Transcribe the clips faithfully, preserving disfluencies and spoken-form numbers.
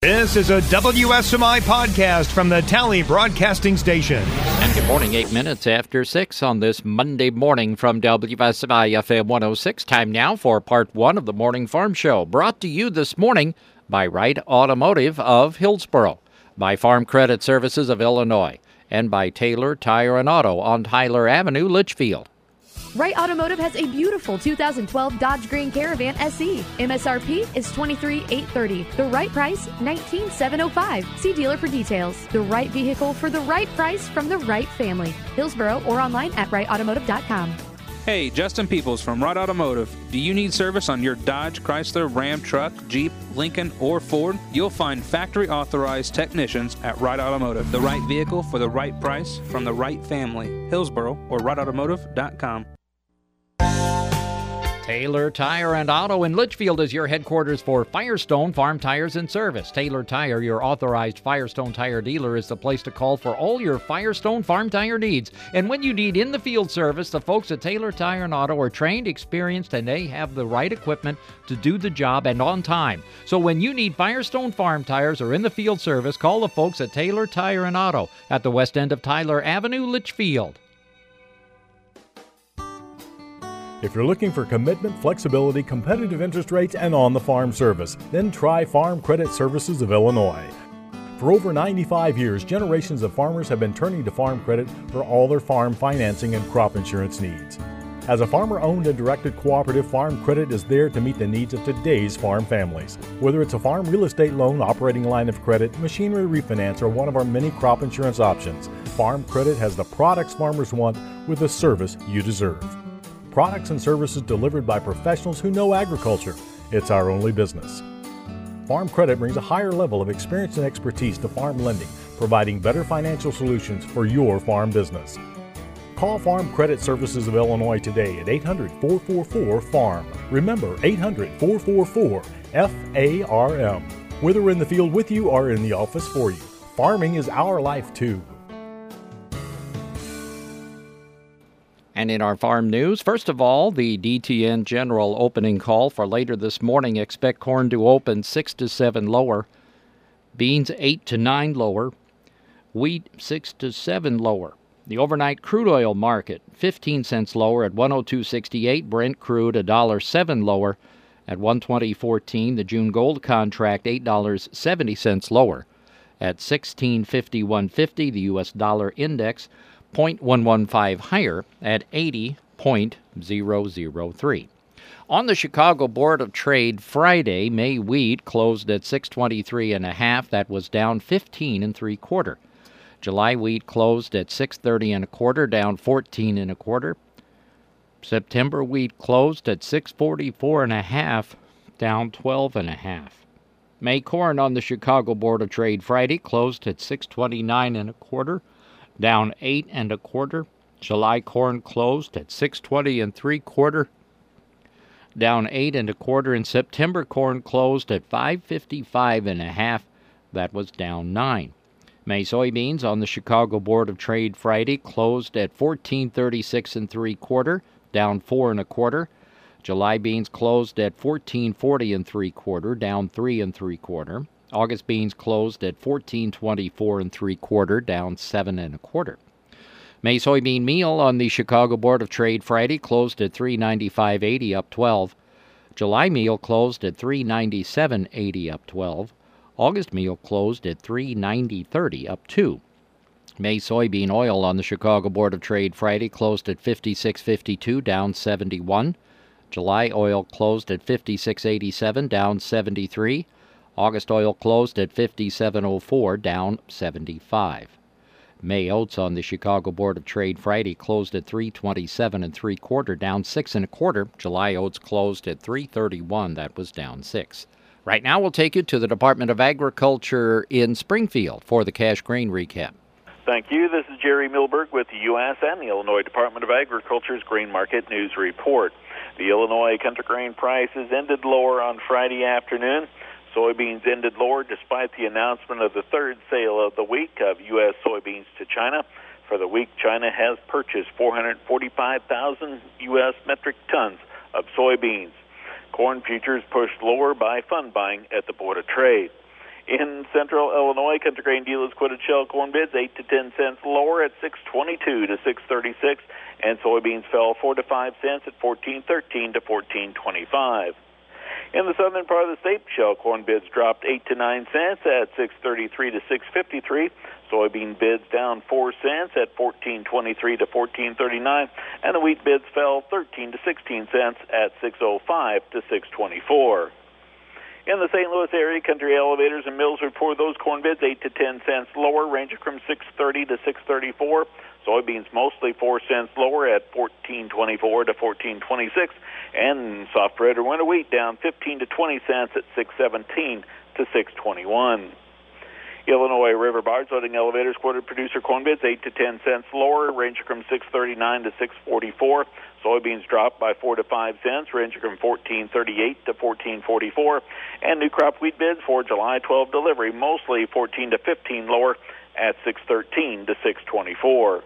This is a W S M I podcast from the Tally Broadcasting Station. And good morning, eight minutes after six on this Monday morning from W S M I F M one oh six. Time now for part one of the Morning Farm Show, brought to you this morning by Wright Automotive of Hillsboro, by Farm Credit Services of Illinois, and by Taylor Tire and Auto on Tyler Avenue, Litchfield. Wright Automotive has a beautiful two thousand twelve Dodge Grand Caravan S E. M S R P is twenty-three thousand eight hundred thirty dollars. The right price, nineteen thousand seven hundred five dollars. See dealer for details. The right vehicle for the right price from the right family. Hillsboro or online at wright automotive dot com. Hey, Justin Peoples from Wright Automotive. Do you need service on your Dodge, Chrysler, Ram truck, Jeep, Lincoln, or Ford? You'll find factory-authorized technicians at Wright Automotive. The right vehicle for the right price from the right family. Hillsboro or wright automotive dot com. Taylor Tire and Auto in Litchfield is your headquarters for Firestone Farm Tires and Service. Taylor Tire, your authorized Firestone Tire dealer, is the place to call for all your Firestone Farm Tire needs. And when you need in-the-field service, the folks at Taylor Tire and Auto are trained, experienced, and they have the right equipment to do the job and on time. So when you need Firestone Farm Tires or in-the-field service, call the folks at Taylor Tire and Auto at the west end of Tyler Avenue, Litchfield. If you're looking for commitment, flexibility, competitive interest rates, and on-the-farm service, then try Farm Credit Services of Illinois. For over ninety-five years, generations of farmers have been turning to Farm Credit for all their farm financing and crop insurance needs. As a farmer-owned and directed cooperative, Farm Credit is there to meet the needs of today's farm families. Whether it's a farm real estate loan, operating line of credit, machinery refinance, or one of our many crop insurance options, Farm Credit has the products farmers want with the service you deserve. Products and services delivered by professionals who know agriculture. It's our only business. Farm Credit brings a higher level of experience and expertise to farm lending, providing better financial solutions for your farm business. Call Farm Credit Services of Illinois today at eight hundred, four four four, farm. Remember, eight hundred, four four four, F A R M. Whether we're in the field with you or in the office for you, farming is our life too. And in our farm news, first of all, the D T N general opening call for later this morning. Expect corn to open six to seven lower, beans eight to nine lower, wheat six to seven lower. The overnight crude oil market fifteen cents lower at one oh two sixty-eight. Brent crude one dollar seven lower at one twenty fourteen. The June gold contract eight dollars and seventy cents lower at sixteen fifty-one fifty. The U S dollar index zero point one one five higher at eighty point zero zero three. On the Chicago Board of Trade Friday, May wheat closed at six twenty-three and a half. That was down fifteen and three quarter. July wheat closed at six thirty and a quarter, down fourteen and a quarter. September wheat closed at six forty-four and a half, down twelve and a half. May corn on the Chicago Board of Trade Friday closed at six twenty-nine and a quarter, down eight and a quarter. July corn closed at six twenty and three quarter, down eight and a quarter. And September corn closed at five fifty-five and a half. That was down nine. May soybeans on the Chicago Board of Trade Friday closed at fourteen thirty-six and three quarter, down four and a quarter. July beans closed at fourteen forty and three quarter, down three and three quarter. August beans closed at fourteen twenty-four and three quarter, down seven and a quarter. May soybean meal on the Chicago Board of Trade Friday closed at three ninety-five eighty, up twelve. July meal closed at three ninety-seven eighty, up twelve. August meal closed at three ninety thirty, up two. May soybean oil on the Chicago Board of Trade Friday closed at fifty-six fifty-two, down seventy-one. July oil closed at fifty-six eighty-seven, down seventy-three. August oil closed at fifty-seven oh four, down seventy-five. May oats on the Chicago Board of Trade Friday closed at three twenty-seven and three quarter, down six and a quarter. July oats closed at three thirty-one, that was down six. Right now we'll take you to the Department of Agriculture in Springfield for the cash grain recap. Thank you. This is Jerry Milberg with the U S and the Illinois Department of Agriculture's Grain Market News Report. The Illinois country grain prices ended lower on Friday afternoon. Soybeans ended lower despite the announcement of the third sale of the week of U S soybeans to China. For the week, China has purchased four hundred forty-five thousand U S metric tons of soybeans. Corn futures pushed lower by fund buying at the Board of Trade. In central Illinois, country grain dealers quoted shell corn bids eight to ten cents lower at six twenty-two to six thirty-six, and soybeans fell four to five cents at fourteen thirteen to fourteen twenty-five. In the southern part of the state, shell corn bids dropped eight to nine cents at six thirty-three to six fifty-three. Soybean bids down four cents at fourteen twenty-three to fourteen thirty-nine, and the wheat bids fell thirteen to sixteen cents at six oh five to six twenty-four. In the Saint Louis area, country elevators and mills report those corn bids eight to ten cents lower, ranging from six thirty to six thirty-four. Soybeans mostly four cents lower at fourteen twenty-four to fourteen twenty-six, and soft red or winter wheat down fifteen to twenty cents at six seventeen to six twenty-one. Illinois river barge loading elevators quoted producer corn bids eight to ten cents lower, ranging from six thirty-nine to six forty-four. Soybeans dropped by four to five cents, ranging from fourteen thirty-eight to fourteen forty-four. And new crop wheat bids for July twelfth delivery, mostly fourteen to fifteen lower at six thirteen to six twenty-four.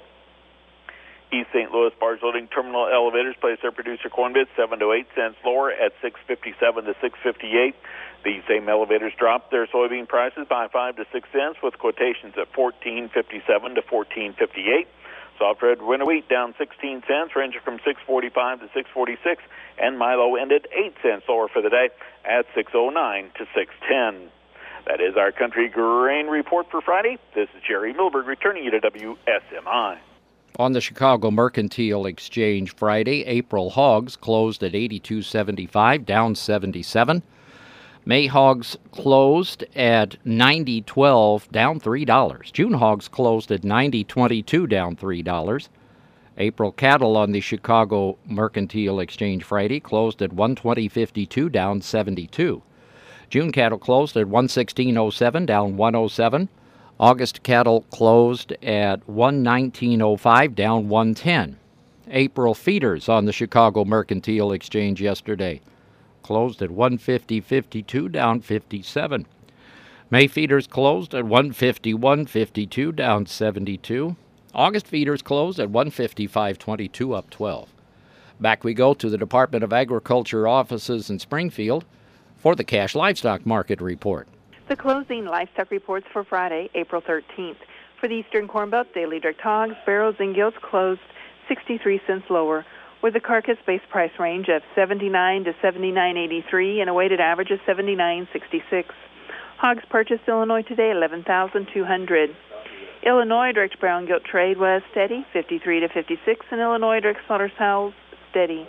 East Saint Louis barge loading terminal elevators placed their producer corn bids seven to eight cents lower at six fifty-seven to six fifty-eight. These same elevators dropped their soybean prices by five to six cents, with quotations at fourteen fifty-seven to fourteen fifty-eight. Soft red winter wheat down sixteen cents, ranging from six forty-five to six forty-six, and Milo ended eight cents lower for the day at six oh nine to six ten. That is our country grain report for Friday. This is Jerry Milberg returning you to W S M I. On the Chicago Mercantile Exchange Friday, April hogs closed at eighty-two seventy-five, down seventy-seven. May hogs closed at ninety twelve, down three dollars. June hogs closed at ninety twenty-two, down three dollars. April cattle on the Chicago Mercantile Exchange Friday closed at one twenty fifty-two, down seventy-two. June cattle closed at one sixteen oh seven, down one oh seven. August cattle closed at one nineteen oh five, down one ten. April feeders on the Chicago Mercantile Exchange yesterday closed at one fifty fifty-two, down fifty-seven. May feeders closed at one fifty-one fifty-two, down seventy-two. August feeders closed at one fifty-five twenty-two, up twelve. Back we go to the Department of Agriculture offices in Springfield for the Cash Livestock Market Report. The closing livestock reports for Friday, April thirteenth. For the Eastern Corn Belt, daily direct hogs, barrows, and gilts closed sixty-three cents lower, with a carcass base price range of seventy-nine to seventy-nine eighty-three and a weighted average of seventy-nine sixty-six. Hogs purchased Illinois today, eleven thousand two hundred. Illinois direct brown gilt trade was steady, fifty-three to fifty-six, and Illinois direct slaughter sows steady.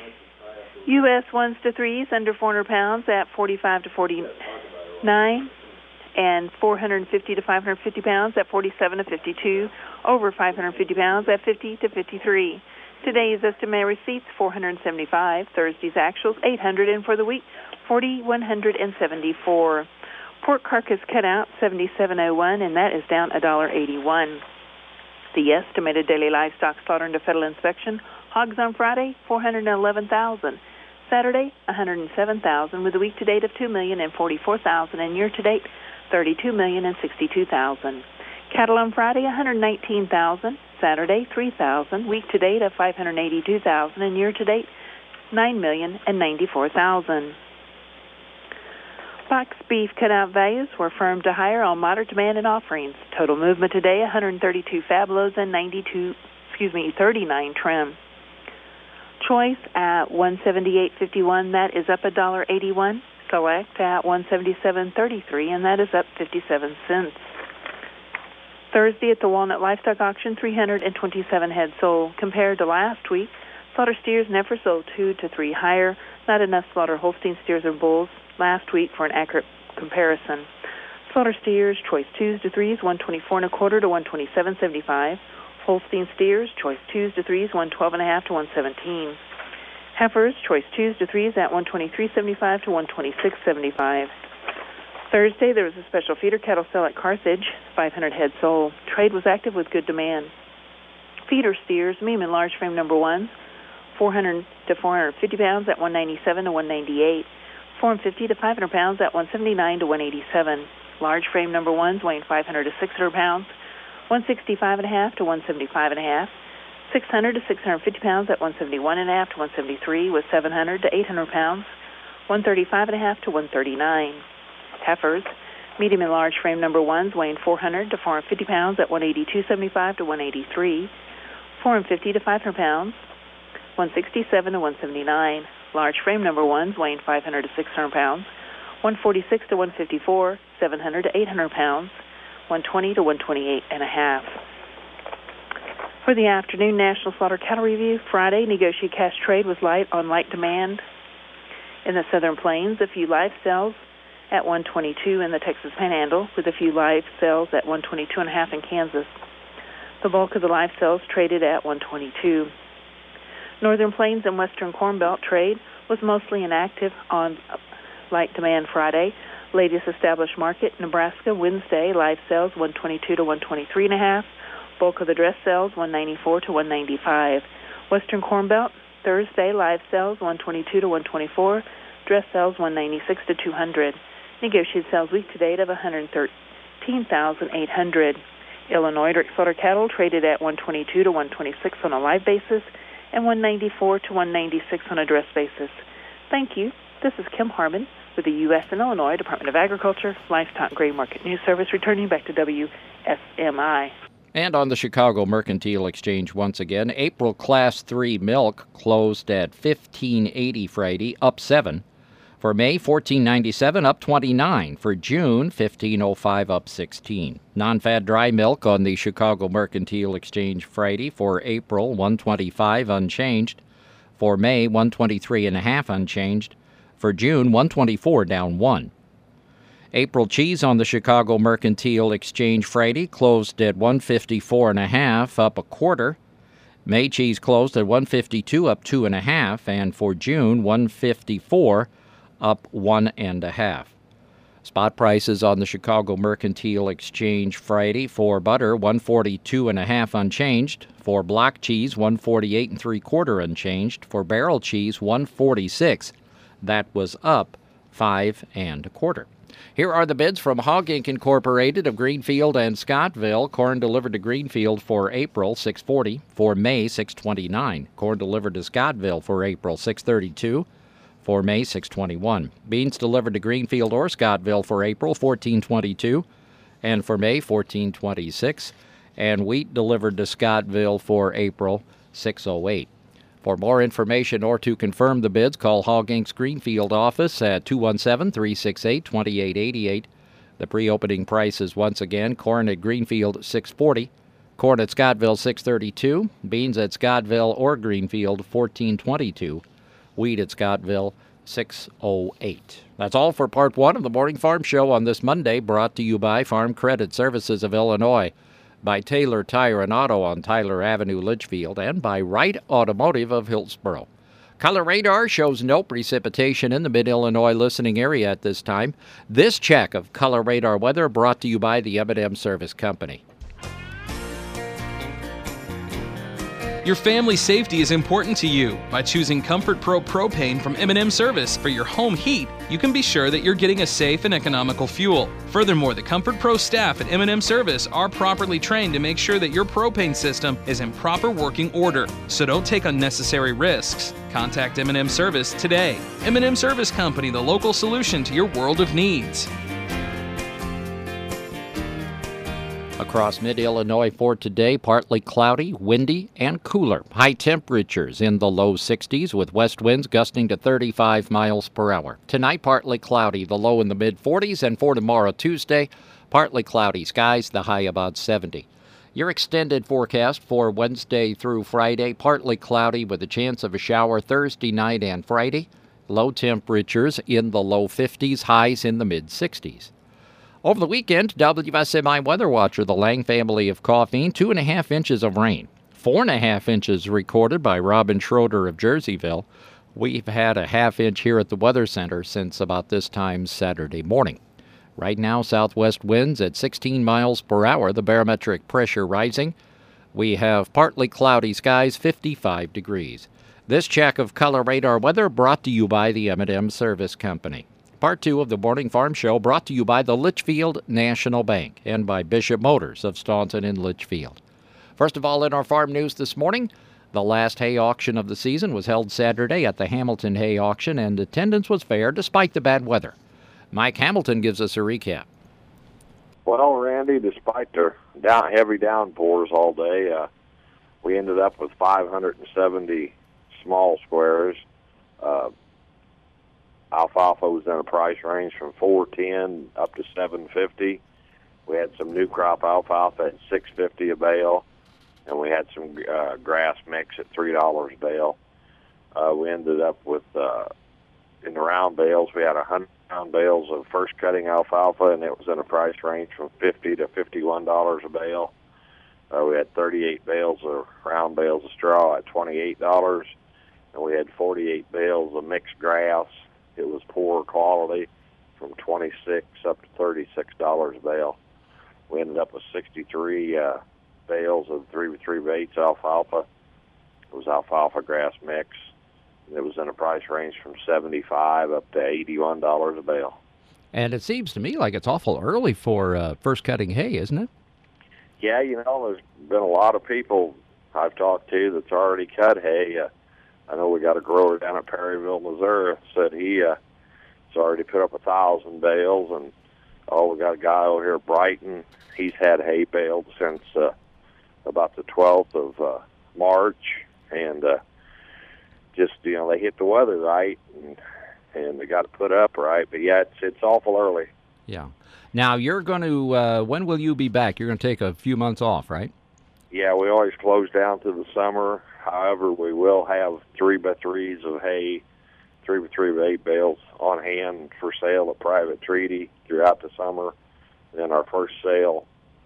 U S ones to threes under four hundred pounds at forty-five to forty-nine, and four hundred fifty to five hundred fifty pounds at forty-seven to fifty-two, over five hundred fifty pounds at fifty to fifty-three. Today's estimated receipts, four hundred seventy-five. Thursday's actuals, eight hundred. And for the week, four thousand one hundred seventy-four. Pork carcass cutout, seventy-seven oh one, and that is down one dollar eighty-one. The estimated daily livestock slaughter into federal inspection, hogs on Friday, four hundred eleven thousand. Saturday, one hundred seven thousand, with a week-to-date of two million forty-four thousand, and year-to-date, thirty-two million sixty-two thousand. Cattle on Friday, one hundred nineteen thousand. Saturday, three thousand. Week-to-date of five hundred eighty-two thousand, and year-to-date, nine million ninety-four thousand. Box beef cutout values were firm to higher on moderate demand and offerings. Total movement today, one hundred thirty-two fabulous and ninety-two, excuse me, thirty-nine trim. Choice at one seventy-eight fifty-one, that is up one dollar eighty-one. Select at one seventy-seven thirty-three, and that is up fifty-seven cents. Thursday at the Walnut Livestock Auction, three hundred twenty-seven head sold. Compared to last week, slaughter steers never sold two to three higher. Not enough slaughter Holstein steers or bulls last week for an accurate comparison. Slaughter steers, choice twos to threes, one twenty-four and a quarter to one twenty-seven seventy-five. Holstein steers, choice twos to threes, one twelve and a half to one seventeen. Heifers, choice twos to threes at one twenty-three seventy-five to one twenty-six seventy-five. Thursday, there was a special feeder cattle sale at Carthage, five hundred head sold. Trade was active with good demand. Feeder steers, medium and large frame number ones, four hundred to four hundred fifty pounds at one ninety-seven to one ninety-eight. four fifty to five hundred pounds at one seventy-nine to one eighty-seven. Large frame number ones weighing five hundred to six hundred pounds, one sixty-five and a half to one seventy-five and a half. six hundred to six hundred fifty pounds at one seventy-one and a half to one seventy-three, with seven hundred to eight hundred pounds, one thirty-five and a half to one thirty-nine. Heifers, Medium and large frame number ones weighing four hundred to four hundred fifty pounds at one eighty-two seventy-five to one eighty-three, four hundred fifty to five hundred pounds, one sixty-seven to one seventy-nine. Large frame number ones weighing five hundred to six hundred pounds, one forty-six to one fifty-four, seven hundred to eight hundred pounds, one twenty to one twenty-eight and a half. For the afternoon National Slaughter Cattle Review, Friday, negotiated cash trade was light on light demand. In the Southern Plains, a few live sales at one twenty-two in the Texas Panhandle, with a few live sales at one twenty-two and a half in Kansas. The bulk of the live sales traded at one twenty-two. Northern Plains and Western Corn Belt trade was mostly inactive on light demand Friday. Latest established market, Nebraska, Wednesday, live sales one twenty-two to one twenty-three and a half. Bulk of the dress sales one ninety-four to one ninety-five. Western Corn Belt, Thursday, live sales one twenty-two to one twenty-four. Dress sales one ninety-six to two hundred. Negotiated sales week to date of one hundred thirteen thousand eight hundred. Illinois direct slaughter cattle traded at one twenty-two to one twenty-six on a live basis and one ninety-four to one ninety-six on a dress basis. Thank you. This is Kim Harmon with the U S and Illinois Department of Agriculture Livestock Grain Market News Service, returning back to W S M I. And on the Chicago Mercantile Exchange once again, April Class three milk closed at fifteen eighty Friday, up seven. For May, fourteen ninety-seven, up twenty-nine. For June, fifteen oh five, up sixteen. Non-fat dry milk on the Chicago Mercantile Exchange Friday for April, one twenty-five, unchanged. For May, one twenty-three and a half, unchanged. For June, one twenty-four, down one. April cheese on the Chicago Mercantile Exchange Friday closed at one fifty-four and a half, up a quarter. May cheese closed at one fifty-two, up two and a half, and for June, one fifty-four, up one and a half. Spot prices on the Chicago Mercantile Exchange Friday for butter, one forty-two and a half, unchanged. For block cheese, one forty-eight and three quarter, unchanged. For barrel cheese, one forty-six. That was up five and a quarter. Here are the bids from Hog Incorporated. Incorporated of Greenfield and Scottville. Corn delivered to Greenfield for April, six forty. For May, six twenty-nine. Corn delivered to Scottville for April, six thirty-two. For May, six twenty-one. Beans delivered to Greenfield or Scottville for April, fourteen twenty-two. And for May, fourteen twenty-six. And wheat delivered to Scottville for April, six oh eight. For more information or to confirm the bids, call Hog Incorporated's Greenfield office at two one seven, three six eight, two eight eight eight. The pre-opening price is once again corn at Greenfield, six forty. Corn at Scottville, six thirty-two. Beans at Scottville or Greenfield, fourteen twenty-two. Wheat at Scottville, six oh eight. That's all for part one of the Morning Farm Show on this Monday, brought to you by Farm Credit Services of Illinois, by Taylor Tire and Auto on Tyler Avenue, Litchfield, and by Wright Automotive of Hillsboro. Color radar shows no precipitation in the mid-Illinois listening area at this time. This check of color radar weather brought to you by the M and M Service Company. Your family's safety is important to you. By choosing Comfort Pro Propane from M and M Service for your home heat, you can be sure that you're getting a safe and economical fuel. Furthermore, the Comfort Pro staff at M and M Service are properly trained to make sure that your propane system is in proper working order. So don't take unnecessary risks. Contact M and M Service today. M and M Service Company, the local solution to your world of needs. Across mid-Illinois for today, partly cloudy, windy, and cooler. High temperatures in the low sixties with west winds gusting to thirty-five miles per hour. Tonight, partly cloudy, the low in the mid-forties, and for tomorrow, Tuesday, partly cloudy skies, the high about seventy. Your extended forecast for Wednesday through Friday, partly cloudy with a chance of a shower Thursday night and Friday. Low temperatures in the low fifties, highs in the mid-sixties. Over the weekend, W S M I Weather Watcher, the Lang family of Coffeen, two and a half inches of rain. Four and a half inches recorded by Robin Schroeder of Jerseyville. We've had a half inch here at the Weather Center since about this time Saturday morning. Right now, southwest winds at sixteen miles per hour, the barometric pressure rising. We have partly cloudy skies, fifty-five degrees. This check of color radar weather brought to you by the M and M Service Company. Part two of the Morning Farm Show brought to you by the Litchfield National Bank and by Bishop Motors of Staunton and Litchfield. First of all, in our farm news this morning, the last hay auction of the season was held Saturday at the Hamilton Hay Auction, and attendance was fair despite the bad weather. Mike Hamilton gives us a recap. Well, Randy, despite the down, heavy downpours all day, uh, we ended up with five hundred seventy small squares. Uh, alfalfa was in a price range from four ten up to seven fifty. We had some new crop alfalfa at six fifty a bale, and we had some uh, grass mix at three dollars a bale. Uh, we ended up with uh, in the round bales, we had one hundred pound bales of first cutting alfalfa, and it was in a price range from fifty to fifty-one dollars a bale. Uh, we had thirty-eight bales of round bales of straw at twenty-eight dollars, and we had forty-eight bales of mixed grass. It was poor quality, from twenty-six up to thirty-six dollars a bale. We ended up with sixty-three uh, bales of three by three eighths alfalfa. It was alfalfa grass mix. It was in a price range from seventy-five up to eighty-one dollars a bale. And it seems to me like it's awful early for uh, first cutting hay, isn't it? Yeah, you know, there's been a lot of people I've talked to that's already cut hay. Uh, I know we got a grower down at Perryville, Missouri, said he uh, has already put up a thousand bales, and oh, we got a guy over here at Brighton. He's had hay baled since uh, about the twelfth of uh, March, and uh, just, you know, they hit the weather right, and, and they got to put up right. But, yeah, it's, it's awful early. Yeah. Now, you're going to, uh, when will you be back? You're going to take a few months off, right? Yeah, we always close down to the summer. However, we will have three by threes of hay, three by three by eight bales on hand for sale at Private Treaty throughout the summer. And then our first sale,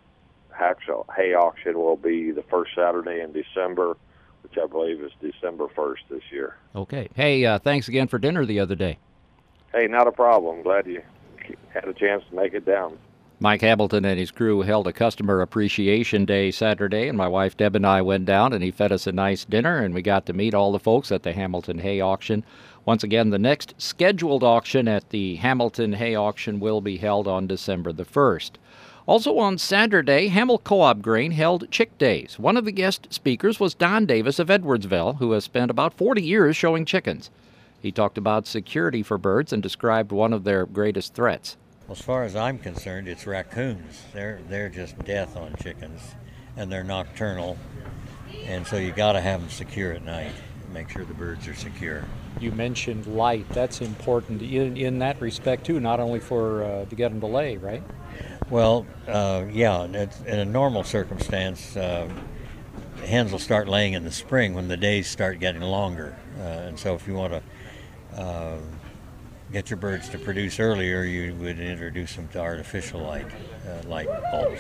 actual hay auction, will be the first Saturday in December, which I believe is December first this year. Okay. Hey, uh, thanks again for dinner the other day. Hey, not a problem. Glad you had a chance to make it down. Mike Hamilton and his crew held a Customer Appreciation Day Saturday, and my wife Deb and I went down, and he fed us a nice dinner, and we got to meet all the folks at the Hamilton Hay Auction. Once again, the next scheduled auction at the Hamilton Hay Auction will be held on December the first. Also on Saturday, Hamel Co-op Grain held Chick Days. One of the guest speakers was Don Davis of Edwardsville, who has spent about forty years showing chickens. He talked about security for birds and described one of their greatest threats. Well, as far as I'm concerned, it's raccoons. They're they're just death on chickens, and they're nocturnal, and so you got to have them secure at night. Make sure the birds are secure. You mentioned light. That's important in, in that respect too, not only for uh, to get them to lay, right? Well, uh, yeah. It's, in a normal circumstance, uh, hens will start laying in the spring when the days start getting longer, uh, and so if you want to uh, get your birds to produce earlier, you would introduce them to artificial light, uh, light bulbs.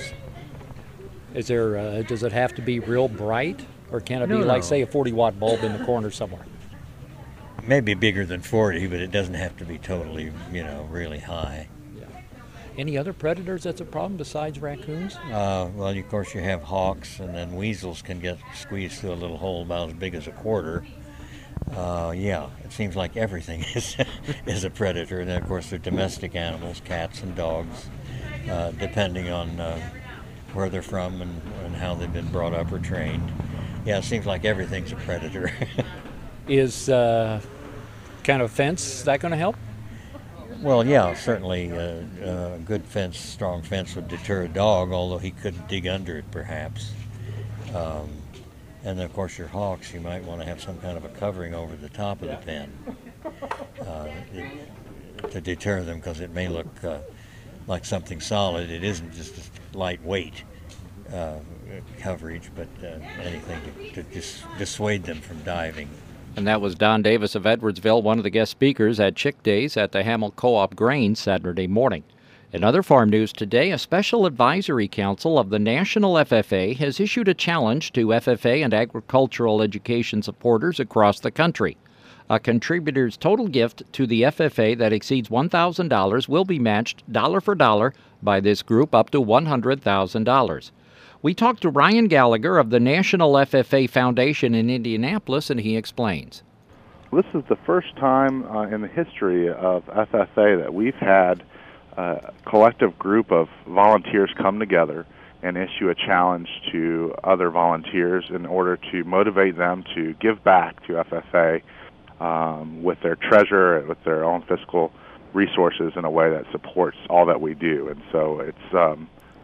Is there? Uh, does it have to be real bright, or can it No, be like, no. say, a forty watt bulb in the corner somewhere? Maybe bigger than forty, but it doesn't have to be totally, you know, really high. Yeah. Any other predators that's a problem besides raccoons? Uh, well, of course, you have hawks, and then weasels can get squeezed through a little hole about as big as a quarter. Uh, yeah, it seems like everything is is a predator. And then, of course, they're domestic animals, cats and dogs, uh, depending on uh, where they're from and, and how they've been brought up or trained. Yeah, it seems like everything's a predator. Is uh, kind of fence that going to help? Well, yeah, certainly uh, a good fence, strong fence would deter a dog, although he couldn't dig under it, perhaps. Um, And, of course, your hawks, you might want to have some kind of a covering over the top of the pen uh, it, to deter them, because it may look uh, like something solid. It isn't just a lightweight uh, coverage, but uh, anything to, to dis- dissuade them from diving. And that was Don Davis of Edwardsville, one of the guest speakers at Chick Days at the Hamel Co-op Grain Saturday morning. In other farm news today, a special advisory council of the National F F A has issued a challenge to F F A and agricultural education supporters across the country. A contributor's total gift to the F F A that exceeds one thousand dollars will be matched dollar for dollar by this group up to one hundred thousand dollars. We talked to Ryan Gallagher of the National F F A Foundation in Indianapolis, and he explains. This is the first time uh, in the history of F F A that we've had a collective group of volunteers come together and issue a challenge to other volunteers in order to motivate them to give back to F F A um, with their treasure, with their own fiscal resources in a way that supports all that we do. And so it's um,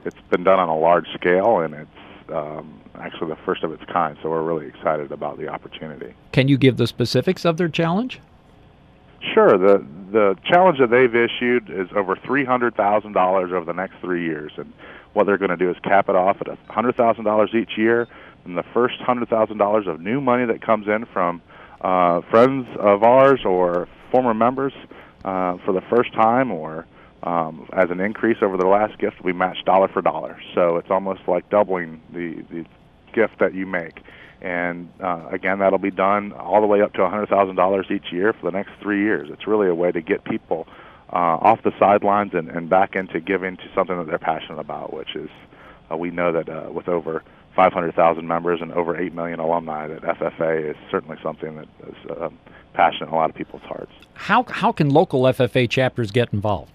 it's been done on a large scale, and it's um, actually the first of its kind. So we're really excited about the opportunity. Can you give the specifics of their challenge? Sure. The the challenge that they've issued is over three hundred thousand dollars over the next three years, and what they're going to do is cap it off at one hundred thousand dollars each year, and the first one hundred thousand dollars of new money that comes in from uh, friends of ours or former members uh, for the first time, or um, as an increase over the last gift, will be matched dollar for dollar. So it's almost like doubling the, the gift that you make. And uh, again, that'll be done all the way up to one hundred thousand dollars each year for the next three years. It's really a way to get people uh, off the sidelines and, and back into giving to something that they're passionate about, which is uh, we know that uh, with over five hundred thousand members and over eight million alumni, that F F A is certainly something that is uh, passionate in a lot of people's hearts. How, how can local F F A chapters get involved?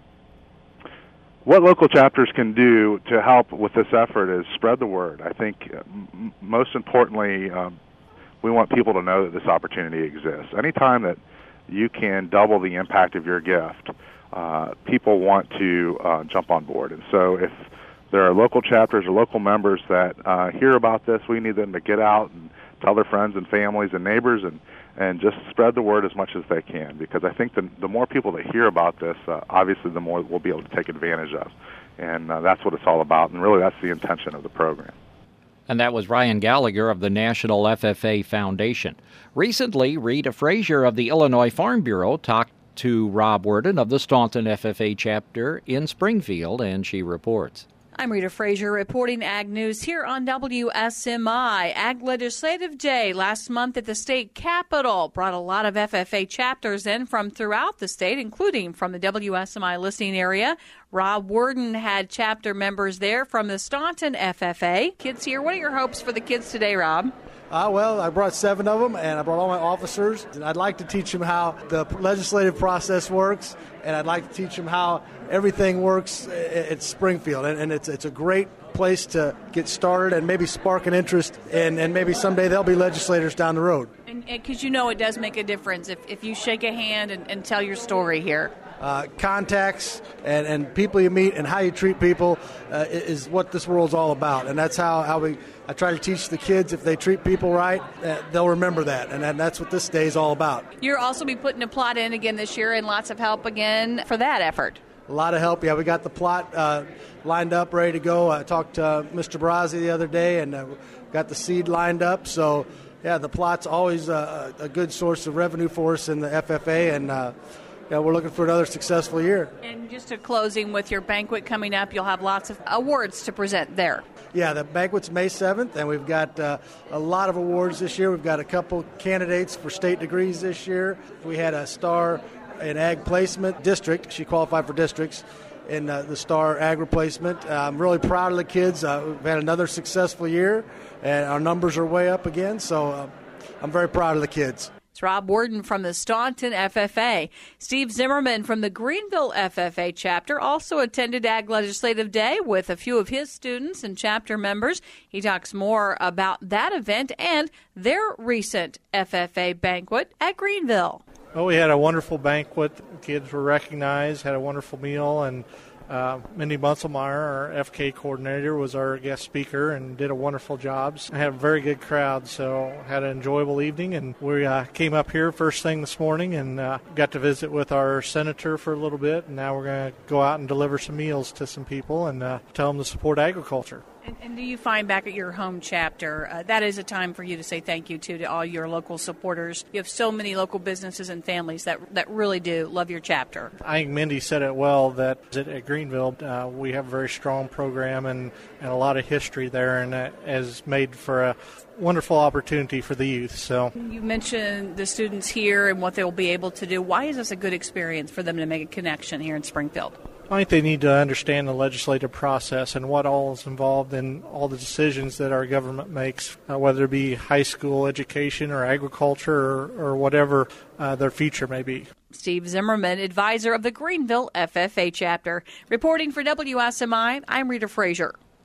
What local chapters can do to help with this effort is spread the word. I think uh, m- most importantly, um, we want people to know that this opportunity exists. Anytime that you can double the impact of your gift, uh, people want to uh, jump on board. And so if there are local chapters or local members that uh, hear about this, we need them to get out and tell their friends and families and neighbors and and just spread the word as much as they can, because I think the, the more people that hear about this, uh, obviously the more we'll be able to take advantage of. And uh, that's what it's all about, and really that's the intention of the program. And that was Ryan Gallagher of the National F F A Foundation. Recently, Rita Frazier of the Illinois Farm Bureau talked to Rob Worden of the Staunton F F A chapter in Springfield, and she reports. I'm Rita Frazier reporting Ag News here on W S M I. Ag Legislative Day last month at the state capitol brought a lot of F F A chapters in from throughout the state, including from the W S M I listening area. Rob Worden had chapter members there from the Staunton F F A. Kids here, what are your hopes for the kids today, Rob? Uh, well, I brought seven of them, and I brought all my officers. And I'd like to teach them how the legislative process works, and I'd like to teach them how everything works at Springfield. And, and it's it's a great place to get started and maybe spark an interest, and, and maybe someday they'll be legislators down the road. And because you know it does make a difference if, if you shake a hand and, and tell your story here. Uh, contacts and, and people you meet and how you treat people uh, is what this world's all about. And that's how, how we I try to teach the kids, if they treat people right, uh, they'll remember that. And, and that's what this day is all about. You'll also be putting a plot in again this year, and lots of help again for that effort. A lot of help. Yeah, we got the plot uh, lined up, ready to go. I talked to uh, Mister Brazzi the other day, and uh, got the seed lined up. So, yeah, the plot's always a, a good source of revenue for us in the F F A, and uh, yeah, we're looking for another successful year. And just a closing with your banquet coming up, you'll have lots of awards to present there. Yeah, the banquet's May seventh, and we've got uh, a lot of awards this year. We've got a couple candidates for state degrees this year. We had a star in ag placement district. She qualified for districts in uh, the star ag replacement. Uh, I'm really proud of the kids. Uh, we've had another successful year, and our numbers are way up again, so uh, I'm very proud of the kids. It's Rob Worden from the Staunton F F A. Steve Zimmerman from the Greenville F F A chapter also attended Ag Legislative Day with a few of his students and chapter members. He talks more about that event and their recent F F A banquet at Greenville. Well, we had a wonderful banquet. The kids were recognized, had a wonderful meal, and Uh, Mindy Bunselmeyer, our F K coordinator, was our guest speaker and did a wonderful job. I had a very good crowd, so had an enjoyable evening. And we uh, came up here first thing this morning and uh, got to visit with our senator for a little bit. And now we're going to go out and deliver some meals to some people and uh, tell them to support agriculture. And, and do you find back at your home chapter, uh, that is a time for you to say thank you to, to all your local supporters? You have so many local businesses and families that that really do love your chapter. I think Mindy said it well, that at, at Greenville uh, we have a very strong program and, and a lot of history there, and that has made for a wonderful opportunity for the youth. So you mentioned the students here and what they'll be able to do. Why is this a good experience for them to make a connection here in Springfield? I think they need to understand the legislative process and what all is involved in all the decisions that our government makes, uh, whether it be high school education or agriculture or, or whatever uh, their future may be. Steve Zimmerman, advisor of the Greenville F F A chapter. Reporting for W S M I, I'm Rita Frazier.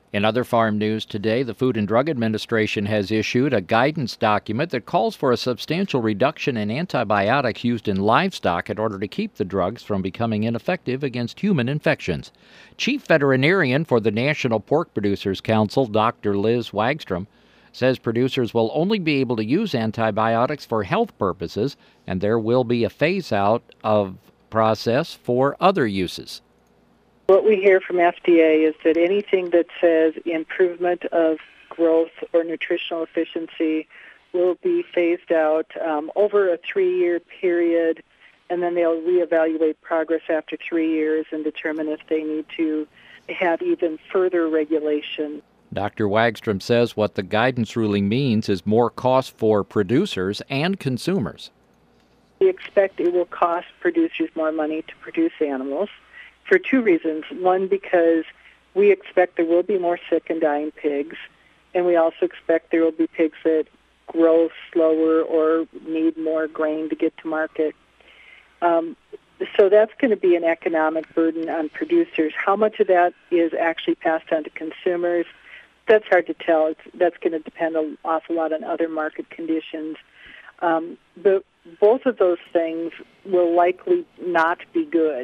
In other farm news today, the Food and Drug Administration has issued a guidance document that calls for a substantial reduction in antibiotics used in livestock in order to keep the drugs from becoming ineffective against human infections. Chief Veterinarian for the National Pork Producers Council, Doctor Liz Wagstrom, says producers will only be able to use antibiotics for health purposes, and there will be a phase-out of process for other uses. What we hear from F D A is that anything that says improvement of growth or nutritional efficiency will be phased out um, over a three-year period, and then they'll reevaluate progress after three years and determine if they need to have even further regulation. Doctor Wagstrom says what the guidance ruling means is more cost for producers and consumers. We expect it will cost producers more money to produce animals for two reasons. One, because we expect there will be more sick and dying pigs, and we also expect there will be pigs that grow slower or need more grain to get to market. Um, so that's going to be an economic burden on producers. How much of that is actually passed on to consumers? That's hard to tell. It's, that's going to depend an awful lot on other market conditions. Um, but both of those things will likely not be good.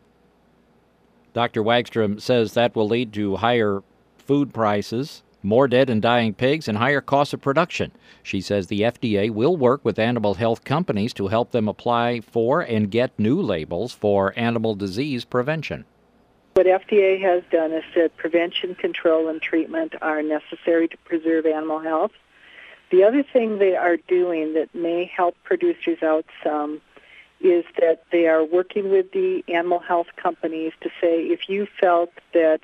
Doctor Wagstrom says that will lead to higher food prices, more dead and dying pigs, and higher costs of production. She says the F D A will work with animal health companies to help them apply for and get new labels for animal disease prevention. What F D A has done is said prevention, control, and treatment are necessary to preserve animal health. The other thing they are doing that may help producers out some is that they are working with the animal health companies to say if you felt that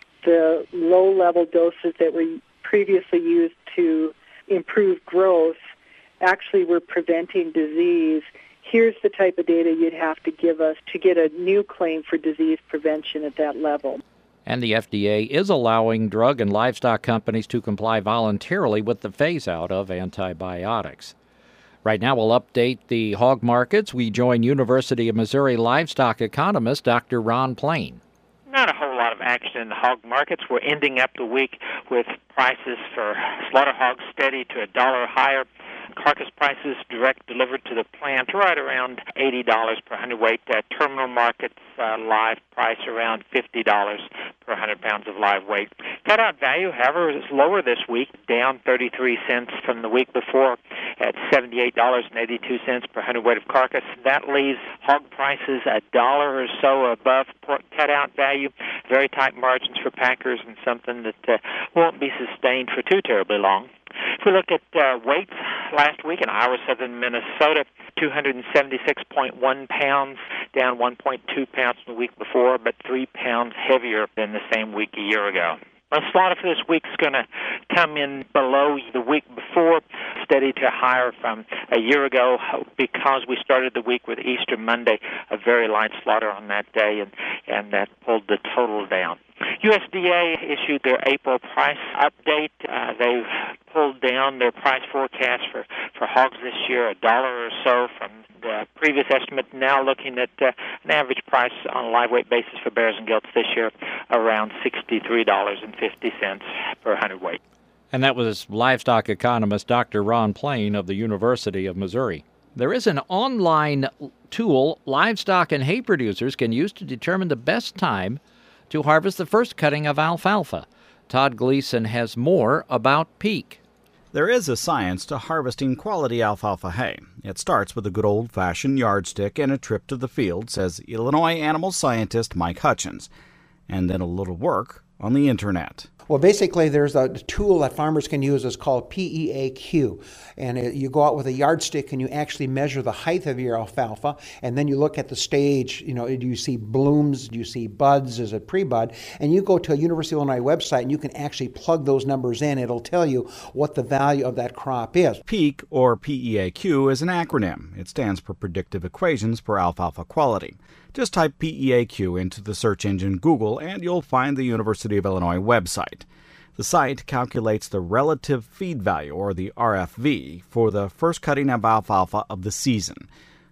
the low-level doses that were previously used to improve growth actually were preventing disease, here's the type of data you'd have to give us to get a new claim for disease prevention at that level. And the F D A is allowing drug and livestock companies to comply voluntarily with the phase-out of antibiotics. Right now, we'll update the hog markets. We join University of Missouri livestock economist Doctor Ron Plain. Not a whole lot of action in the hog markets. We're ending up the week with prices for slaughter hogs steady to a dollar higher. Carcass prices direct delivered to the plant right around eighty dollars per hundredweight. Uh, terminal markets uh, live price around fifty dollars per one hundred pounds of live weight. Cutout value, however, is lower this week, down thirty-three cents from the week before at seventy-eight dollars and eighty-two cents per hundredweight of carcass. That leaves hog prices a dollar or so above pork cutout value. Very tight margins for packers and something that uh, won't be sustained for too terribly long. If we look at uh, weights last week in Iowa, southern Minnesota, two hundred seventy-six point one pounds, down one point two pounds from the week before, but three pounds heavier than the same week a year ago. The slaughter for this week is going to come in below the week before, steady to higher from a year ago because we started the week with Easter Monday, a very light slaughter on that day, and, and that pulled the total down. U S D A issued their April price update. Uh, they've pulled down their price forecast for, for hogs this year, a dollar or so from the previous estimate, now looking at uh, an average price on a live weight basis for bears and gilts this year around sixty-three dollars and fifty cents per hundredweight. And that was livestock economist Doctor Ron Plain of the University of Missouri. There is an online tool livestock and hay producers can use to determine the best time to harvest the first cutting of alfalfa. Todd Gleason has more about peak. There is a science to harvesting quality alfalfa hay. It starts with a good old-fashioned yardstick and a trip to the field, says Illinois animal scientist Mike Hutchins, and then a little work on the internet. Well, basically, there's a tool that farmers can use. It's called P E A Q. And it, you go out with a yardstick and you actually measure the height of your alfalfa. And then you look at the stage. You know, do you see blooms? Do you see buds? Is it pre-bud? And you go to a University of Illinois website and you can actually plug those numbers in. It'll tell you what the value of that crop is. PEAQ, or P E A Q, is an acronym. It stands for Predictive Equations for Alfalfa Quality. Just type P E A Q into the search engine Google and you'll find the University of Illinois website. The site calculates the relative feed value, or the R F V, for the first cutting of alfalfa of the season.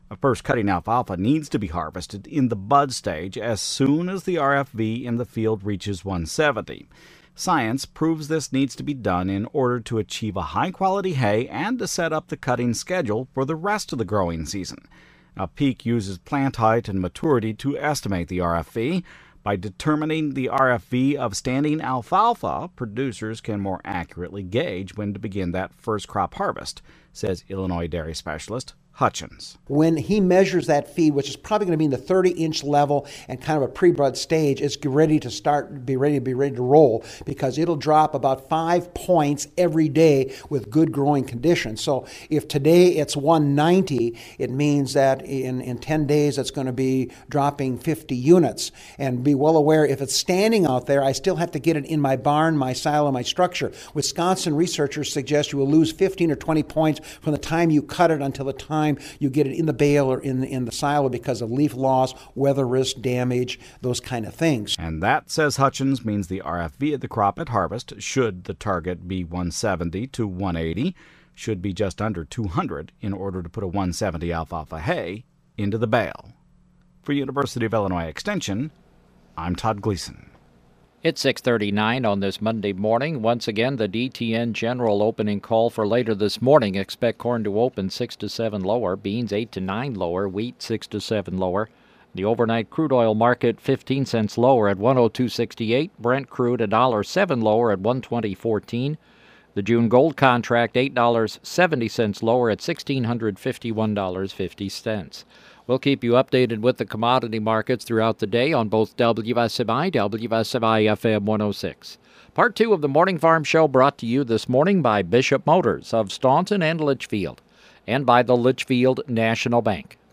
First cutting alfalfa needs to be harvested in the bud stage as soon as the R F V in the field reaches one seventy. Science proves this needs to be done in order to achieve a high-quality hay and to set up the cutting schedule for the rest of the growing season. Now, Peak uses plant height and maturity to estimate the R F V. By determining the R F V of standing alfalfa, producers can more accurately gauge when to begin that first crop harvest, says Illinois dairy specialist Hutchins. When he measures that feed, which is probably going to be in the thirty-inch level and kind of a pre-bud stage, it's ready to start, be ready to be ready to roll, because it'll drop about five points every day with good growing conditions. So if today it's one ninety, it means that in, in ten days it's going to be dropping fifty units. And be well aware, if it's standing out there, I still have to get it in my barn, my silo, my structure. Wisconsin researchers suggest you will lose fifteen or twenty points from the time you cut it until the time you get it in the bale or in the, in the silo because of leaf loss, weather risk, damage, those kind of things. And that, says Hutchins, means the R F V of the crop at harvest, should the target be one seventy to one eighty, should be just under two hundred in order to put a one seventy alfalfa hay into the bale. For University of Illinois Extension, I'm Todd Gleason. It's six thirty-nine on this Monday morning. Once again, the D T N general opening call for later this morning. Expect corn to open six to seven lower, beans eight to nine lower, wheat six to seven lower. The overnight crude oil market fifteen cents lower at one oh two sixty-eight. Brent crude one dollar seven lower at one twenty fourteen. The June gold contract eight dollars and seventy cents lower at one thousand six hundred fifty-one dollars and fifty cents. We'll keep you updated with the commodity markets throughout the day on both W S M I, W S M I F M one oh six. Part two of the Morning Farm Show brought to you this morning by Bishop Motors of Staunton and Litchfield, and by the Litchfield National Bank.